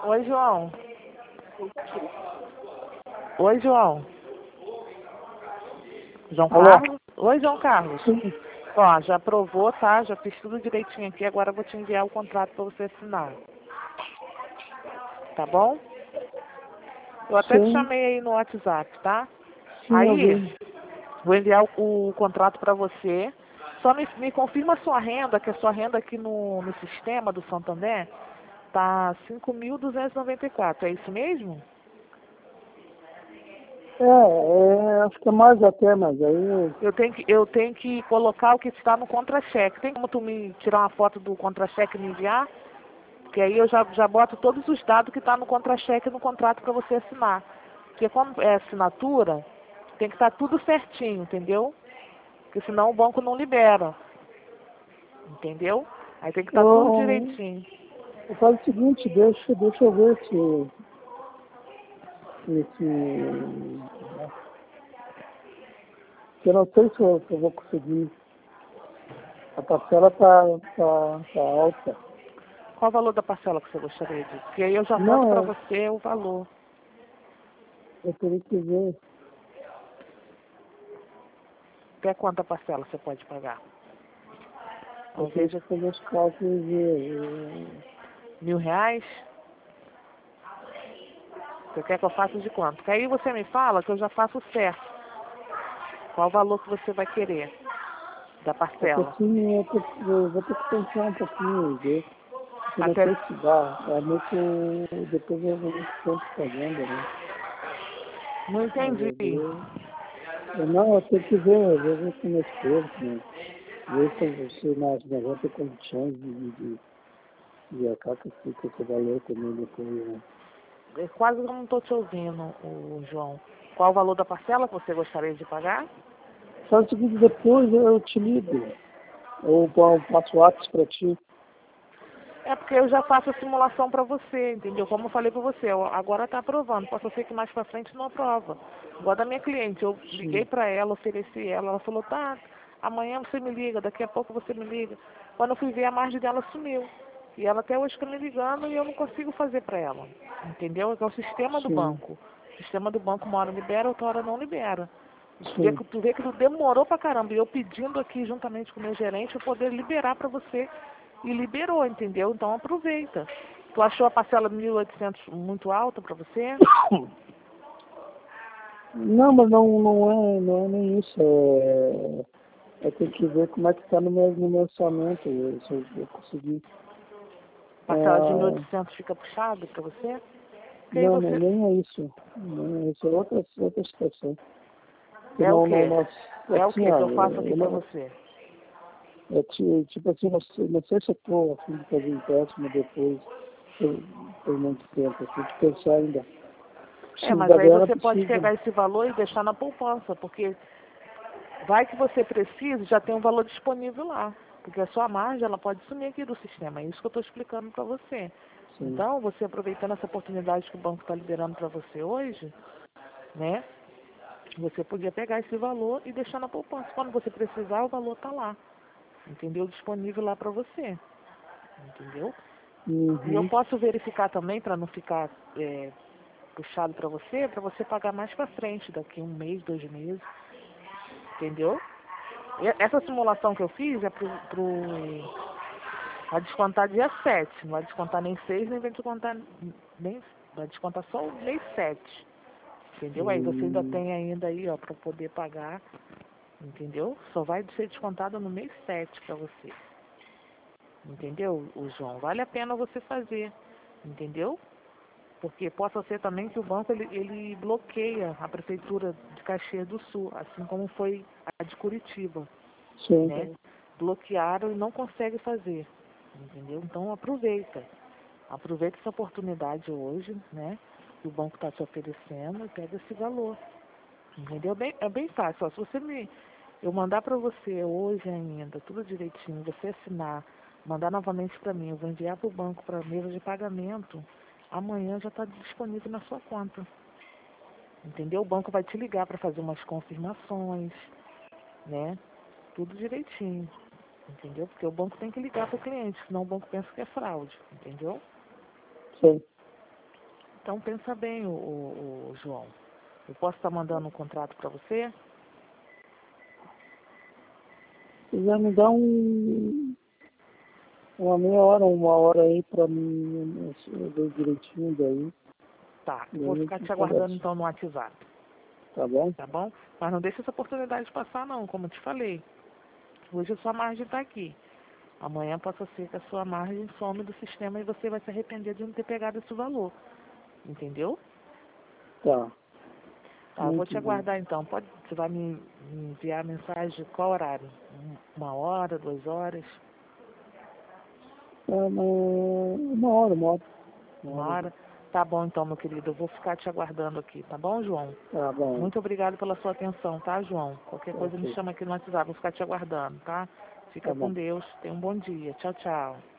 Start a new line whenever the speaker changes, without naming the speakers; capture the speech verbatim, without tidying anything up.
Oi, João. Oi, João. João
Alô?
Carlos? Oi, João Carlos.
Sim.
Ó, já aprovou, tá? Já fiz tudo direitinho aqui. Agora eu vou te enviar o contrato para você assinar. Tá bom? Eu até te
Sim.
chamei aí no WhatsApp, tá?
Sim, eu
Aí,
vi.
vou enviar o, o contrato para você. Só me, me confirma a sua renda, que a sua renda aqui no, no sistema do Santander tá cinco mil duzentos e noventa e quatro. É isso mesmo?
É, é, acho que é mais até, mas aí...
Eu tenho que, eu tenho que colocar o que está no contra-cheque. Tem como tu me tirar uma foto do contra-cheque e me enviar? Porque aí eu já, já boto todos os dados que estão no contra-cheque no contrato para você assinar. Porque como é assinatura, tem que estar tudo certinho, entendeu? Porque senão o banco não libera. Entendeu? Aí tem que estar tudo
Eu,
direitinho.
eu faço o seguinte, deixa, deixa eu ver se... se, se né? Eu não sei se eu, se eu vou conseguir. A parcela tá, tá, tá alta.
Qual o valor da parcela que você gostaria de? Porque aí eu já mando para
Não, é,
você o valor.
eu teria que ver.
Até quanta parcela você pode pagar?
Eu
Ao
teria
invés de
que fazer os cálculos e ver.
mil reais, você quer que eu faça de quanto? Porque aí você me fala que eu já faço certo. Qual o valor que você vai querer da
Porque
parcela?
assim, eu, ter, eu vou ter que pensar um pouquinho e ver. Porque eu não
Até...
sei se dá. É muito. Depois eu vou muito tempo fazendo, né?
Não
Mas
entendi.
eu ver. Eu não, eu tenho que ver, eu vou ver com meu esposo, né? Ver se você nós nós vamos ter condições de, de, de acabar com esse, com esse valor também depois, né?
Eu quase não estou te ouvindo, o João. Qual o valor da parcela que você gostaria de pagar?
Faz o seguinte, depois eu te ligo. Ou pa- passo o WhatsApp para ti.
É porque eu já faço a simulação para você, entendeu? Como eu falei para você, eu- agora está aprovando. Pode ser que mais para frente não aprova. Igual da minha cliente, eu liguei
Sim,
para ela, ofereci ela, ela falou, tá, amanhã você me liga, daqui a pouco você me liga. Quando eu fui ver, a margem dela sumiu. E ela até hoje fica me ligando e eu não consigo fazer para ela. Entendeu? É o sistema do
sim,
banco. O sistema do banco uma hora libera, outra hora não libera. Tu vê,
sim.
que- tu vê que tu demorou pra caramba. E eu pedindo aqui juntamente com o meu gerente para poder liberar para você. E liberou, entendeu? Então aproveita. Tu achou a parcela de mil e oitocentos muito alta para você?
Não, mas não, não, é, não é nem isso. É, é ter que ver como é que está no meu, no meu orçamento. Se eu vou conseguir.
Parcela de mil e
Ah,
oitocentos fica puxado para você? Porque aí
não, não,
você...
nem é isso. Nem é isso. É outra, outra situação. Que
É o
não, não,
quê?
nós,
É o
assim,
quê que eu
olha,
faço aqui
eu
para
não,
você?
é, ti- tipo assim, não sei, não sei se eu estou a fim de fazer empréstimo depois por, por muito tempo. Eu tenho que pensar ainda.
É,
Preciso
mas
da
aí
grana,
você pode
preciso.
pegar esse valor e deixar na poupança, porque vai que você precisa, já tem um valor disponível lá. Porque a sua margem, ela pode sumir aqui do sistema. É isso que eu estou explicando para você.
Sim,
Então, você aproveitando essa oportunidade que o banco está liberando para você hoje, né? Você podia pegar esse valor e deixar na poupança. Quando você precisar, o valor está lá. Entendeu? Disponível lá para você. Entendeu? E eu
uhum,
posso verificar também, para não ficar é, puxado para você, para você pagar mais para frente, daqui um mês, dois meses. Entendeu? E essa simulação que eu fiz é pro, pro vai descontar dia sete. Não vai descontar nem seis, nem vai descontar nem. Vai descontar só o mês sete. Entendeu? Aí você ainda
hum,
tem ainda aí, ó, para poder pagar. Entendeu? Só vai ser descontado no mês sete para você. Entendeu, o João? Vale a pena você fazer. Entendeu? Porque possa ser também que o banco ele, ele bloqueia a prefeitura de Caxias do Sul, assim como foi a de Curitiba,
sim,
né? Bloquearam e não consegue fazer. Entendeu? Então aproveita. Aproveita essa oportunidade hoje, né? Que o banco está te oferecendo e pega esse valor. Entendeu? Bem, é bem fácil. Ó, se você me. Eu mandar para você hoje ainda, tudo direitinho, você assinar, mandar novamente para mim, eu vou enviar para o banco para a mesa de pagamento, amanhã já está disponível na sua conta. Entendeu? O banco vai te ligar para fazer umas confirmações, né? Tudo direitinho. Entendeu? Porque o banco tem que ligar para o cliente, senão o banco pensa que é fraude. Entendeu?
sim.
Então pensa bem, o, o, o João. Eu posso estar mandando um contrato para você?
Se quiser me dar um, uma meia hora, uma hora aí pra mim, eu ver direitinho daí.
Tá, eu
Daí
vou
a
ficar
gente
te aguardando
conversa.
então no WhatsApp,
Tá bom?
tá bom? Mas não deixe essa oportunidade passar não, como eu te falei. Hoje a sua margem está aqui. Amanhã possa ser que a sua margem some do sistema e você vai se arrepender de não ter pegado esse valor. Entendeu?
Tá.
Tá, eu vou
Muito
te
bem.
aguardar então. Pode, você vai me me enviar a mensagem qual horário? Um- Uma hora, duas horas?
É uma, uma hora, uma hora. Uma
Uma
hora.
hora? Tá bom então, meu querido. Eu vou ficar te aguardando aqui, tá bom, João?
Tá bom.
Muito obrigado pela sua atenção, tá, João? Qualquer coisa me
Ok.
chama aqui no WhatsApp, vou ficar te aguardando, tá? Fica
Tá
com
bom.
Deus. Tenha um bom dia. Tchau, tchau.